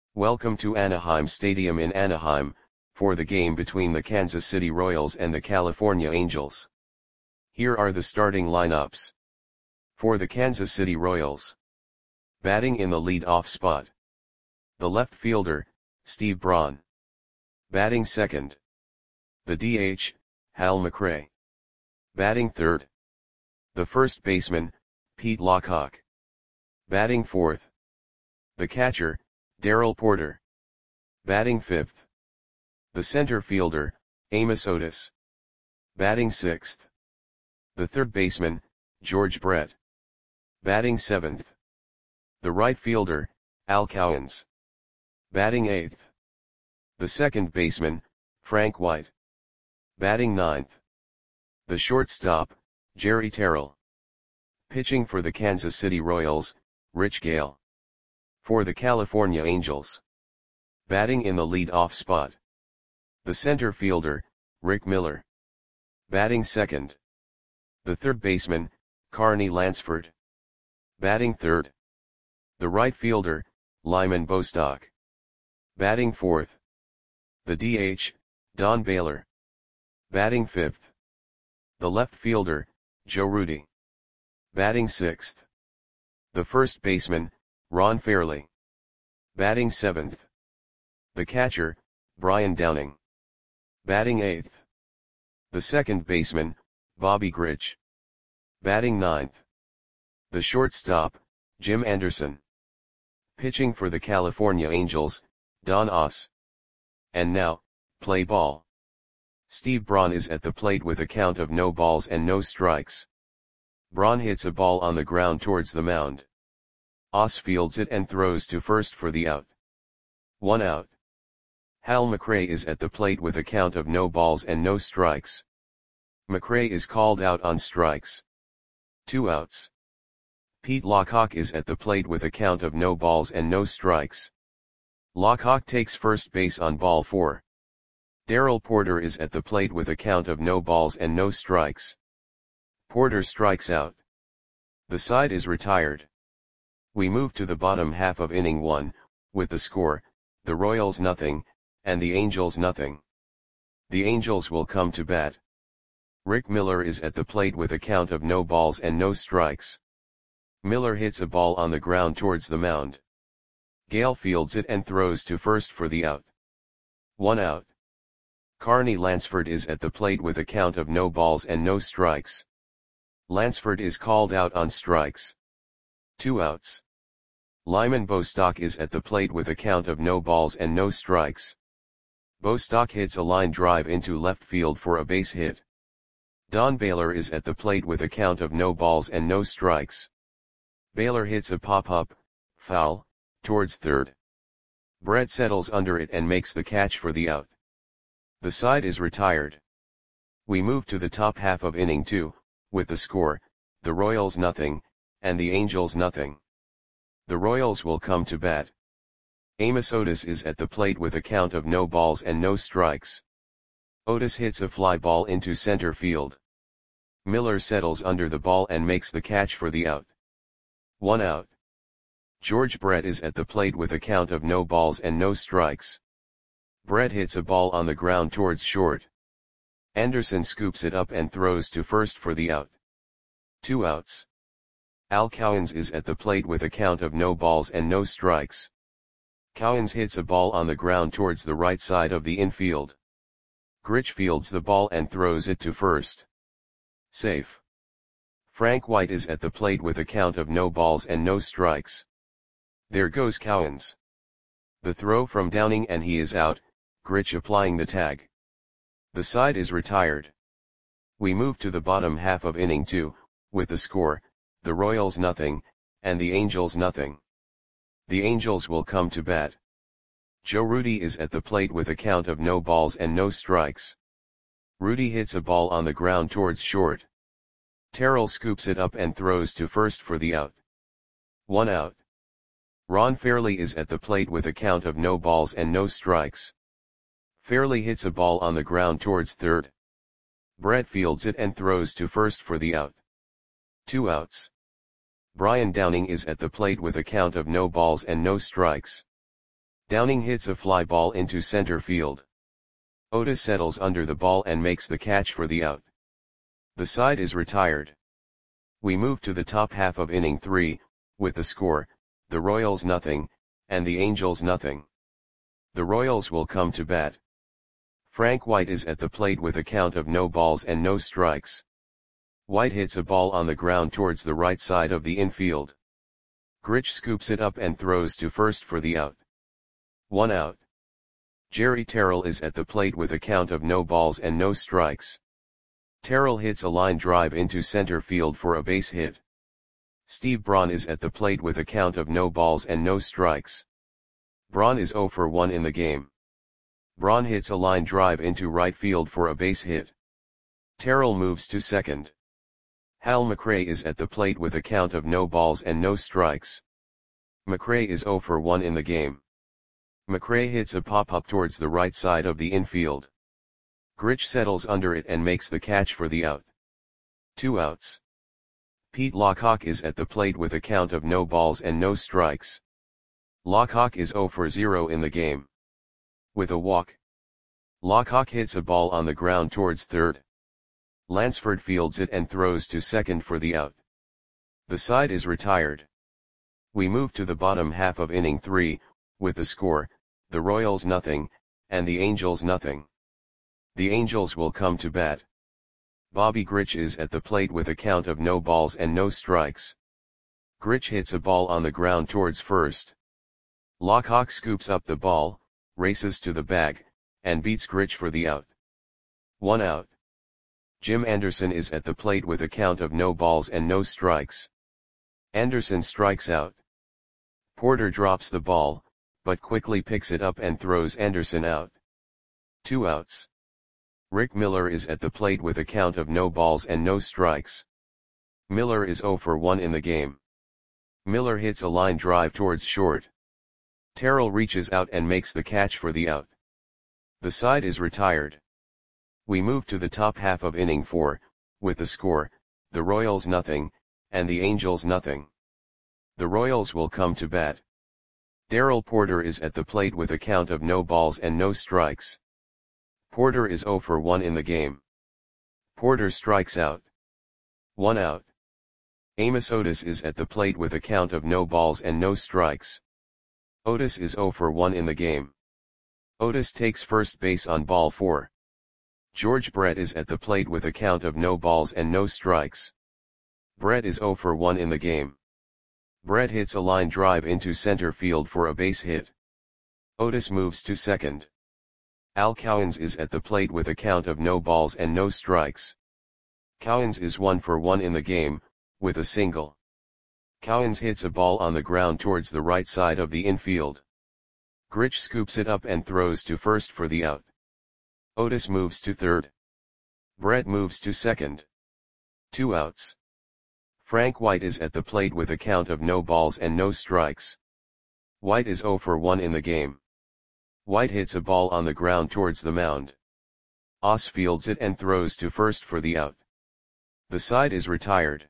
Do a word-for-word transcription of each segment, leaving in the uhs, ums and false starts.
Welcome to Anaheim Stadium in Anaheim, for the game between the Kansas City Royals and the California Angels. Here are the starting lineups. For the Kansas City Royals. Batting in the lead-off spot. The left fielder, Steve Braun. Batting second. The D H, Hal McRae. Batting third. The first baseman, Pete Lockhart. Batting fourth. The catcher, Darrell Porter. Batting fifth. The center fielder, Amos Otis. Batting sixth. The third baseman, George Brett. Batting seventh. The right fielder, Al Cowens. Batting eighth. The second baseman, Frank White. Batting ninth. The shortstop, Jerry Terrell. Pitching for the Kansas City Royals, Rich Gale. For the California Angels. Batting in the lead-off spot. The center fielder, Rick Miller. Batting second. The third baseman, Carney Lansford. Batting third. The right fielder, Lyman Bostock. Batting fourth. The D H, Don Baylor. Batting fifth. The left fielder, Joe Rudi. Batting sixth. The first baseman, Ron Fairly. Batting seventh. The catcher, Brian Downing. Batting eighth. The second baseman, Bobby Grich. Batting ninth. The shortstop, Jim Anderson. Pitching for the California Angels, Don Oss. And now, play ball. Steve Braun is at the plate with a count of no balls and no strikes. Braun hits a ball on the ground towards the mound. Oss fields it and throws to first for the out. One out. Hal McRae is at the plate with a count of no balls and no strikes. McRae is called out on strikes. Two outs. Pete Lockhart is at the plate with a count of no balls and no strikes. Lockhart takes first base on ball four. Darrell Porter is at the plate with a count of no balls and no strikes. Porter strikes out. The side is retired. We move to the bottom half of inning one, with the score, the Royals nothing, and the Angels nothing. The Angels will come to bat. Rick Miller is at the plate with a count of no balls and no strikes. Miller hits a ball on the ground towards the mound. Gale fields it and throws to first for the out. One out. Carney Lansford is at the plate with a count of no balls and no strikes. Lansford is called out on strikes. Two outs. Lyman Bostock is at the plate with a count of no balls and no strikes. Bostock hits a line drive into left field for a base hit. Don Baylor is at the plate with a count of no balls and no strikes. Baylor hits a pop-up, foul, towards third. Brett settles under it and makes the catch for the out. The side is retired. We move to the top half of inning two, with the score, the Royals nothing, and the Angels nothing. The Royals will come to bat. Amos Otis is at the plate with a count of no balls and no strikes. Otis hits a fly ball into center field. Miller settles under the ball and makes the catch for the out. One out. George Brett is at the plate with a count of no balls and no strikes. Brett hits a ball on the ground towards short. Anderson scoops it up and throws to first for the out. Two outs. Al Cowens is at the plate with a count of no balls and no strikes. Cowens hits a ball on the ground towards the right side of the infield. Grich fields the ball and throws it to first. Safe. Frank White is at the plate with a count of no balls and no strikes. There goes Cowens. The throw from Downing and he is out, Grich applying the tag. The side is retired. We move to the bottom half of inning two, with the score, the Royals nothing, and the Angels nothing. The Angels will come to bat. Joe Rudi is at the plate with a count of no balls and no strikes. Rudi hits a ball on the ground towards short. Terrell scoops it up and throws to first for the out. One out. Ron Fairly is at the plate with a count of no balls and no strikes. Fairly hits a ball on the ground towards third. Brett fields it and throws to first for the out. Two outs. Brian Downing is at the plate with a count of no balls and no strikes. Downing hits a fly ball into center field. Otis settles under the ball and makes the catch for the out. The side is retired. We move to the top half of inning three, with the score, the Royals nothing, and the Angels nothing. The Royals will come to bat. Frank White is at the plate with a count of no balls and no strikes. White hits a ball on the ground towards the right side of the infield. Grich scoops it up and throws to first for the out. One out. Jerry Terrell is at the plate with a count of no balls and no strikes. Terrell hits a line drive into center field for a base hit. Steve Braun is at the plate with a count of no balls and no strikes. Braun is zero for one in the game. Braun hits a line drive into right field for a base hit. Terrell moves to second. Hal McRae is at the plate with a count of no balls and no strikes. McRae is zero for one in the game. McRae hits a pop-up towards the right side of the infield. Grich settles under it and makes the catch for the out. Two outs. Pete Lockhawk is at the plate with a count of no balls and no strikes. Lockhawk is zero for zero in the game. With a walk. Lockhawk hits a ball on the ground towards third. Lansford fields it and throws to second for the out. The side is retired. We move to the bottom half of inning three, with the score, the Royals nothing, and the Angels nothing. The Angels will come to bat. Bobby Grich is at the plate with a count of no balls and no strikes. Grich hits a ball on the ground towards first. Lockhawk scoops up the ball, races to the bag, and beats Grich for the out. One out. Jim Anderson is at the plate with a count of no balls and no strikes. Anderson strikes out. Porter drops the ball, but quickly picks it up and throws Anderson out. Two outs. Rick Miller is at the plate with a count of no balls and no strikes. Miller is zero for one in the game. Miller hits a line drive towards short. Terrell reaches out and makes the catch for the out. The side is retired. We move to the top half of inning four, with the score, the Royals nothing, and the Angels nothing. The Royals will come to bat. Darrell Porter is at the plate with a count of no balls and no strikes. Porter is zero for one in the game. Porter strikes out. One out. Amos Otis is at the plate with a count of no balls and no strikes. Otis is zero for one in the game. Otis takes first base on ball four. George Brett is at the plate with a count of no balls and no strikes. Brett is zero for one in the game. Brett hits a line drive into center field for a base hit. Otis moves to second. Al Cowens is at the plate with a count of no balls and no strikes. Cowens is one for one in the game, with a single. Cowens hits a ball on the ground towards the right side of the infield. Grich scoops it up and throws to first for the out. Otis moves to third. Brett moves to second. Two outs. Frank White is at the plate with a count of no balls and no strikes. White is zero for one in the game. White hits a ball on the ground towards the mound. Oss fields it and throws to first for the out. The side is retired.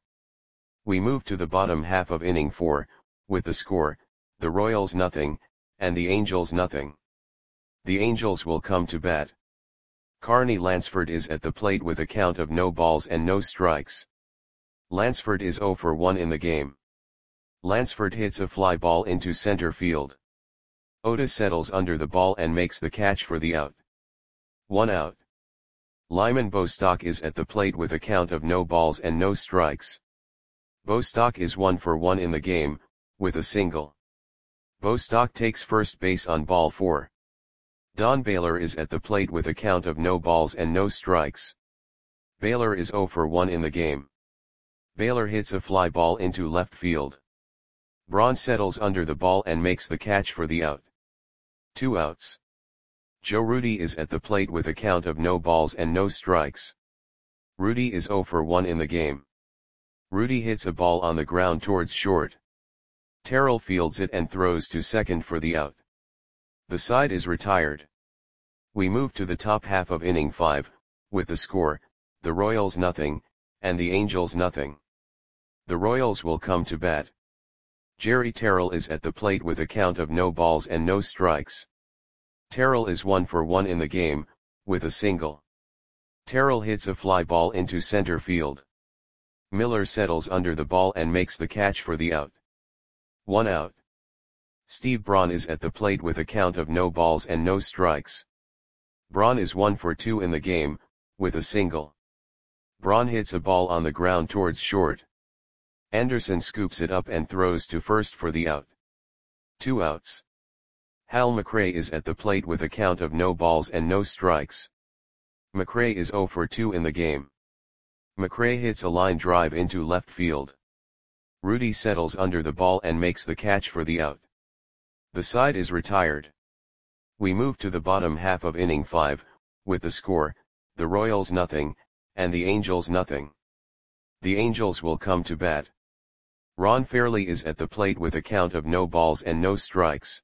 We move to the bottom half of inning four, with the score, the Royals nothing, and the Angels nothing. The Angels will come to bat. Carney Lansford is at the plate with a count of no balls and no strikes. Lansford is zero for one in the game. Lansford hits a fly ball into center field. Otis settles under the ball and makes the catch for the out. One out. Lyman Bostock is at the plate with a count of no balls and no strikes. Bostock is one for one in the game, with a single. Bostock takes first base on ball four. Don Baylor is at the plate with a count of no balls and no strikes. Baylor is zero for one in the game. Baylor hits a fly ball into left field. Braun settles under the ball and makes the catch for the out. Two outs. Joe Rudi is at the plate with a count of no balls and no strikes. Rudi is zero for one in the game. Rudi hits a ball on the ground towards short. Terrell fields it and throws to second for the out. The side is retired. We move to the top half of inning five, with the score, the Royals nothing, and the Angels nothing. The Royals will come to bat. Jerry Terrell is at the plate with a count of no balls and no strikes. Terrell is one for one in the game, with a single. Terrell hits a fly ball into center field. Miller settles under the ball and makes the catch for the out. One out. Steve Braun is at the plate with a count of no balls and no strikes. Braun is one for two in the game, with a single. Braun hits a ball on the ground towards short. Anderson scoops it up and throws to first for the out. Two outs. Hal McRae is at the plate with a count of no balls and no strikes. McRae is zero for two in the game. McRae hits a line drive into left field. Rudy settles under the ball and makes the catch for the out. The side is retired. We move to the bottom half of inning five, with the score, the Royals nothing, and the Angels nothing. The Angels will come to bat. Ron Fairly is at the plate with a count of no balls and no strikes.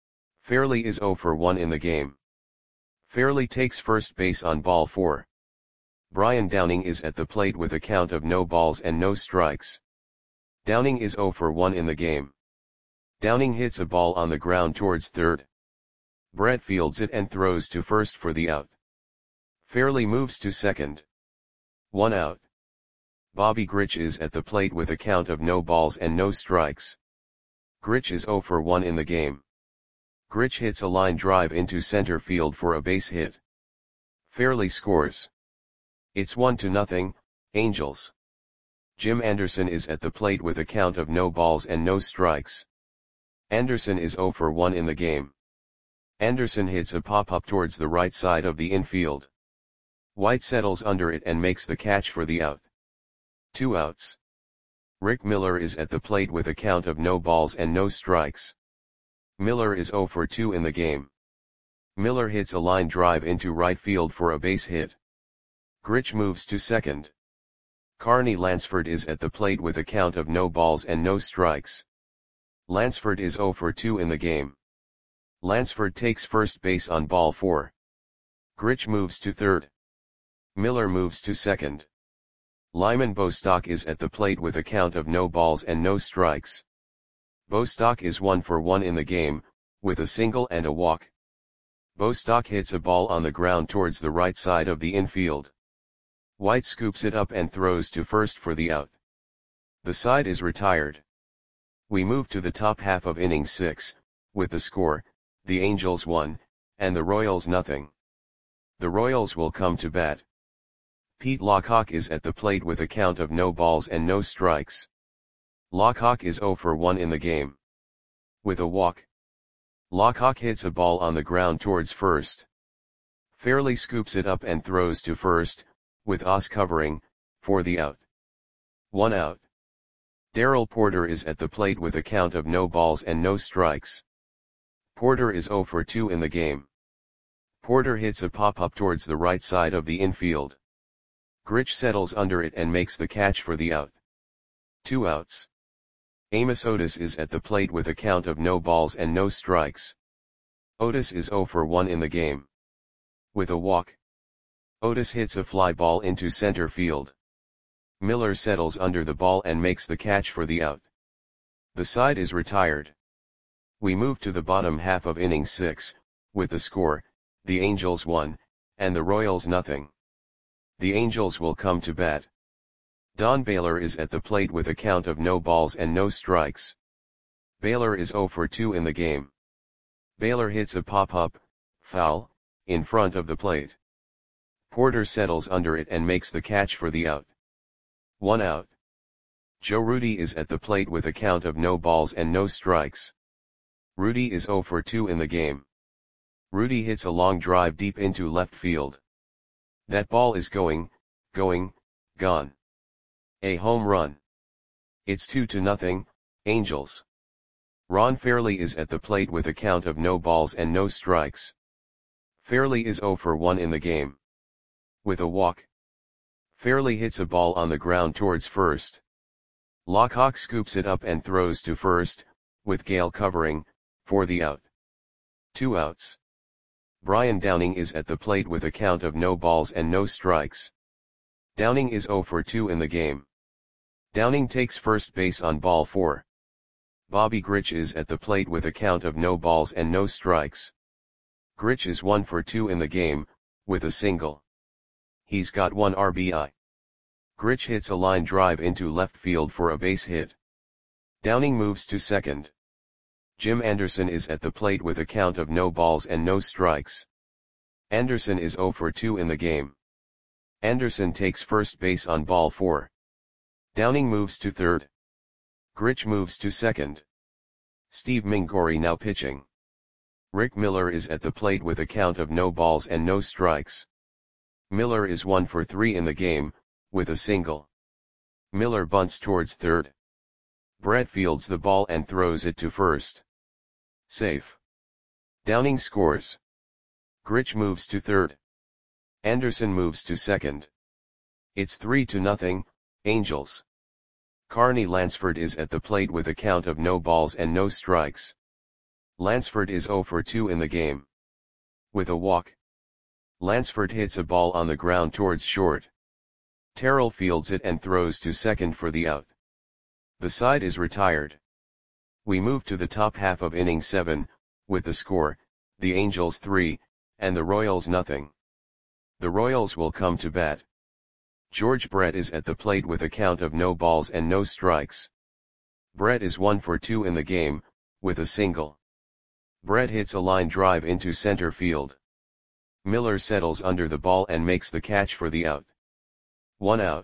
Fairly is zero for one in the game. Fairly takes first base on ball four. Brian Downing is at the plate with a count of no balls and no strikes. Downing is zero for one in the game. Downing hits a ball on the ground towards third. Brett fields it and throws to first for the out. Fairly moves to second. One out. Bobby Grich is at the plate with a count of no balls and no strikes. Grich is zero for one in the game. Grich hits a line drive into center field for a base hit. Fairly scores. It's one to nothing, Angels. Jim Anderson is at the plate with a count of no balls and no strikes. Anderson is zero for one in the game. Anderson hits a pop-up towards the right side of the infield. White settles under it and makes the catch for the out. Two outs. Rick Miller is at the plate with a count of no balls and no strikes. Miller is zero for two in the game. Miller hits a line drive into right field for a base hit. Grich moves to second. Carney Lansford is at the plate with a count of no balls and no strikes. Lansford is zero for two in the game. Lansford takes first base on ball four. Grich moves to third. Miller moves to second. Lyman Bostock is at the plate with a count of no balls and no strikes. Bostock is one for one in the game, with a single and a walk. Bostock hits a ball on the ground towards the right side of the infield. White scoops it up and throws to first for the out. The side is retired. We move to the top half of inning six, with the score, the Angels one, and the Royals nothing. The Royals will come to bat. Pete Lockhawk is at the plate with a count of no balls and no strikes. Lockhawk is zero for one in the game. With a walk. Lockhawk hits a ball on the ground towards first. Fairly scoops it up and throws to first, with Oz covering, for the out. One out. Darrell Porter is at the plate with a count of no balls and no strikes. Porter is zero for two in the game. Porter hits a pop-up towards the right side of the infield. Grich settles under it and makes the catch for the out. Two outs. Amos Otis is at the plate with a count of no balls and no strikes. Otis is zero for one in the game. With a walk. Otis hits a fly ball into center field. Miller settles under the ball and makes the catch for the out. The side is retired. We move to the bottom half of inning six, with the score, the Angels one, and the Royals nothing. The Angels will come to bat. Don Baylor is at the plate with a count of no balls and no strikes. Baylor is zero for two in the game. Baylor hits a pop-up, foul, in front of the plate. Porter settles under it and makes the catch for the out. One out. Joe Rudi is at the plate with a count of no balls and no strikes. Rudi is zero for two in the game. Rudi hits a long drive deep into left field. That ball is going, going, gone. A home run. It's two to nothing, Angels. Ron Fairly is at the plate with a count of no balls and no strikes. Fairly is zero for one in the game. With a walk. Fairly hits a ball on the ground towards first. Lockhawk scoops it up and throws to first, with Gale covering, for the out. Two outs. Brian Downing is at the plate with a count of no balls and no strikes. Downing is zero for two in the game. Downing takes first base on ball four. Bobby Grich is at the plate with a count of no balls and no strikes. Grich is one for two in the game, with a single. He's got one R B I. Grich hits a line drive into left field for a base hit. Downing moves to second. Jim Anderson is at the plate with a count of no balls and no strikes. Anderson is zero for two in the game. Anderson takes first base on ball four. Downing moves to third. Grich moves to second. Steve Mingori now pitching. Rick Miller is at the plate with a count of no balls and no strikes. Miller is one for three in the game, with a single. Miller bunts towards third. Brett fields the ball and throws it to first. Safe. Downing scores. Grich moves to third. Anderson moves to second. It's three to nothing, Angels. Carney Lansford is at the plate with a count of no balls and no strikes. Lansford is zero for two in the game. With a walk. Lansford hits a ball on the ground towards short. Terrell fields it and throws to second for the out. The side is retired. We move to the top half of inning seven, with the score, the Angels three, and the Royals nothing. The Royals will come to bat. George Brett is at the plate with a count of no balls and no strikes. Brett is one for two in the game, with a single. Brett hits a line drive into center field. Miller settles under the ball and makes the catch for the out. One out.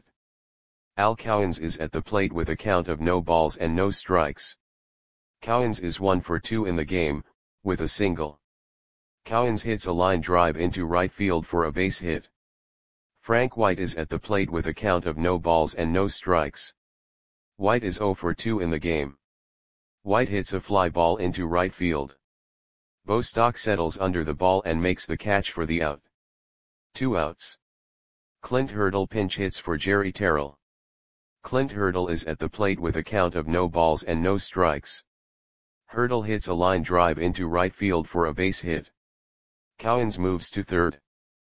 Al Cowens is at the plate with a count of no balls and no strikes. Cowens is one for two in the game, with a single. Cowens hits a line drive into right field for a base hit. Frank White is at the plate with a count of no balls and no strikes. White is zero for two in the game. White hits a fly ball into right field. Bostock settles under the ball and makes the catch for the out. Two outs. Clint Hurdle pinch hits for Jerry Terrell. Clint Hurdle is at the plate with a count of no balls and no strikes. Hurdle hits a line drive into right field for a base hit. Cowens moves to third.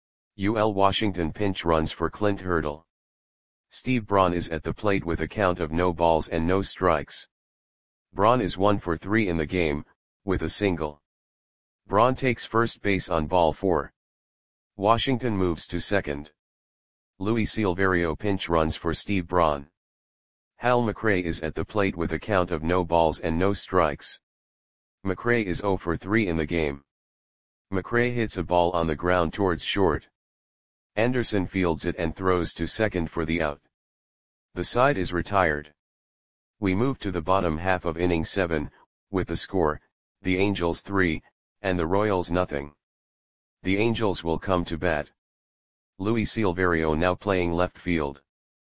U L Washington pinch runs for Clint Hurdle. Steve Braun is at the plate with a count of no balls and no strikes. Braun is one for three in the game, with a single. Braun takes first base on ball four. Washington moves to second. Luis Silverio pinch runs for Steve Braun. Hal McRae is at the plate with a count of no balls and no strikes. McRae is zero for three in the game. McRae hits a ball on the ground towards short. Anderson fields it and throws to second for the out. The side is retired. We move to the bottom half of inning seven, with the score, the Angels three, and the Royals nothing. The Angels will come to bat. Luis Silverio now playing left field.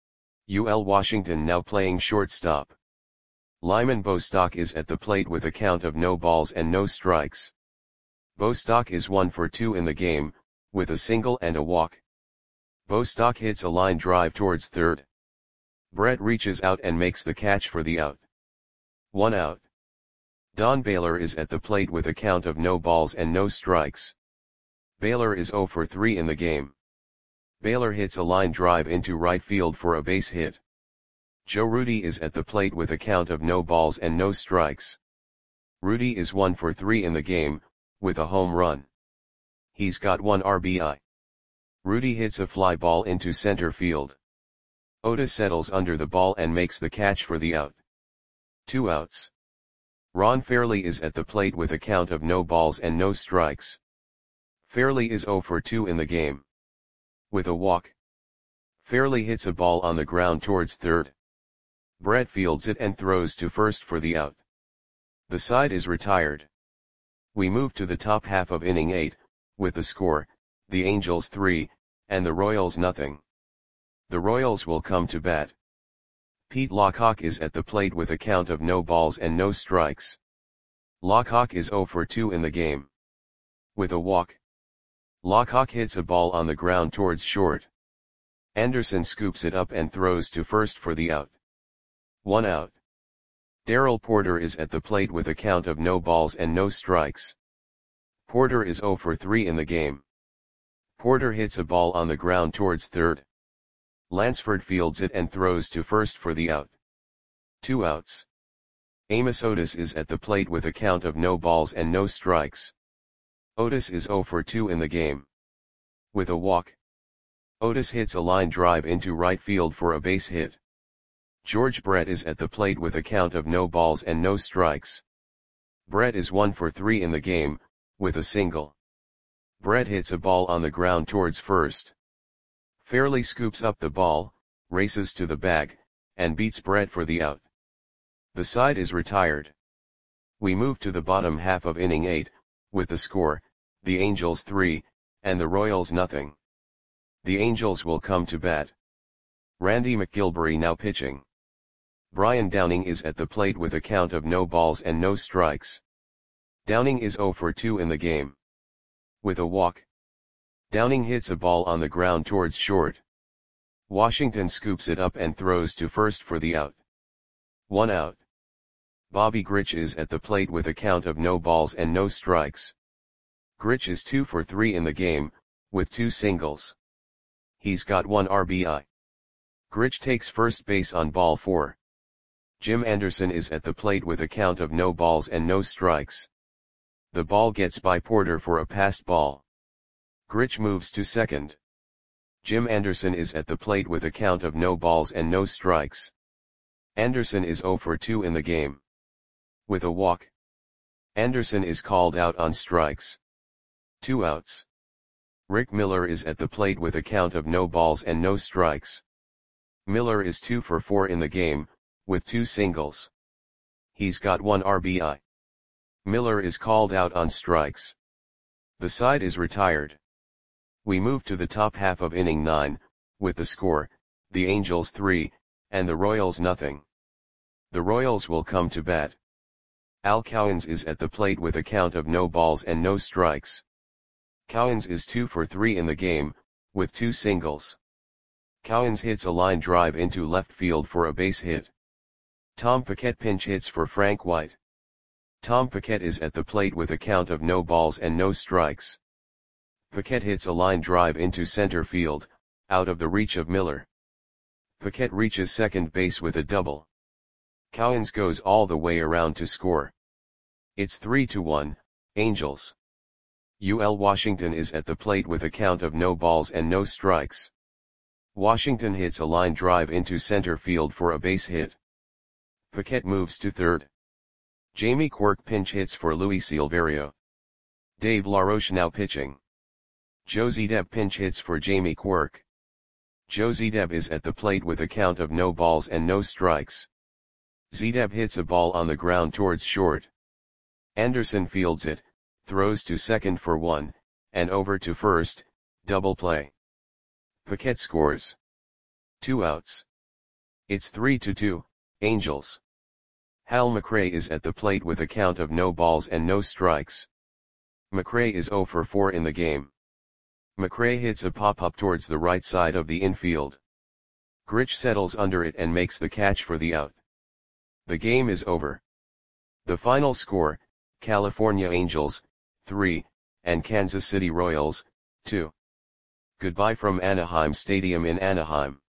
U L Washington now playing shortstop. Lyman Bostock is at the plate with a count of no balls and no strikes. Bostock is one for two in the game, with a single and a walk. Bostock hits a line drive towards third. Brett reaches out and makes the catch for the out. One out. Don Baylor is at the plate with a count of no balls and no strikes. Baylor is zero for three in the game. Baylor hits a line drive into right field for a base hit. Joe Rudy is at the plate with a count of no balls and no strikes. Rudy is one for three in the game, with a home run. He's got one R B I. Rudy hits a fly ball into center field. Otis settles under the ball and makes the catch for the out. Two outs. Ron Fairley is at the plate with a count of no balls and no strikes. Fairley is zero for two in the game. With a walk. Fairley hits a ball on the ground towards third. Brett fields it and throws to first for the out. The side is retired. We move to the top half of inning eight, with the score, the Angels three, and the Royals nothing. The Royals will come to bat. Pete Lockhawk is at the plate with a count of no balls and no strikes. Lockhawk is zero for two in the game. With a walk. Lockhawk hits a ball on the ground towards short. Anderson scoops it up and throws to first for the out. One out. Darrell Porter is at the plate with a count of no balls and no strikes. Porter is zero for three in the game. Porter hits a ball on the ground towards third. Lansford fields it and throws to first for the out. Two outs. Amos Otis is at the plate with a count of no balls and no strikes. Otis is zero for two in the game. With a walk, Otis hits a line drive into right field for a base hit. George Brett is at the plate with a count of no balls and no strikes. Brett is one for three in the game, with a single. Brett hits a ball on the ground towards first. Fairly scoops up the ball, races to the bag, and beats Brett for the out. The side is retired. We move to the bottom half of inning eight, with the score, the Angels three, and the Royals nothing. The Angels will come to bat. Randy McGilvery now pitching. Brian Downing is at the plate with a count of no balls and no strikes. Downing is zero for two in the game. With a walk, Downing hits a ball on the ground towards short. Washington scoops it up and throws to first for the out. One out. Bobby Grich is at the plate with a count of no balls and no strikes. Grich is two for three in the game, with two singles. He's got one R B I. Grich takes first base on ball four. Jim Anderson is at the plate with a count of no balls and no strikes. The ball gets by Porter for a passed ball. Grich moves to second. Jim Anderson is at the plate with a count of no balls and no strikes. Anderson is zero for two in the game. With a walk, Anderson is called out on strikes. Two outs. Rick Miller is at the plate with a count of no balls and no strikes. Miller is two for four in the game, with two singles. He's got one R B I. Miller is called out on strikes. The side is retired. We move to the top half of inning nine, with the score, the Angels three, and the Royals nothing. The Royals will come to bat. Al Cowens is at the plate with a count of no balls and no strikes. Cowens is two for three in the game, with two singles. Cowens hits a line drive into left field for a base hit. Tom Paquette pinch hits for Frank White. Tom Paquette is at the plate with a count of no balls and no strikes. Paquette hits a line drive into center field, out of the reach of Miller. Paquette reaches second base with a double. Cowens goes all the way around to score. It's three to one, Angels. U L Washington is at the plate with a count of no balls and no strikes. Washington hits a line drive into center field for a base hit. Paquette moves to third. Jamie Quirk pinch hits for Luis Silverio. Dave LaRoche now pitching. Joe Zedeb pinch hits for Jamie Quirk. Joe Zedeb is at the plate with a count of no balls and no strikes. Zedeb hits a ball on the ground towards short. Anderson fields it, throws to second for one, and over to first, double play. Paquette scores. Two outs. It's three to two, Angels. Hal McRae is at the plate with a count of no balls and no strikes. McRae is zero for four in the game. McRae hits a pop-up towards the right side of the infield. Grich settles under it and makes the catch for the out. The game is over. The final score, California Angels, three, and Kansas City Royals, two. Goodbye from Anaheim Stadium in Anaheim.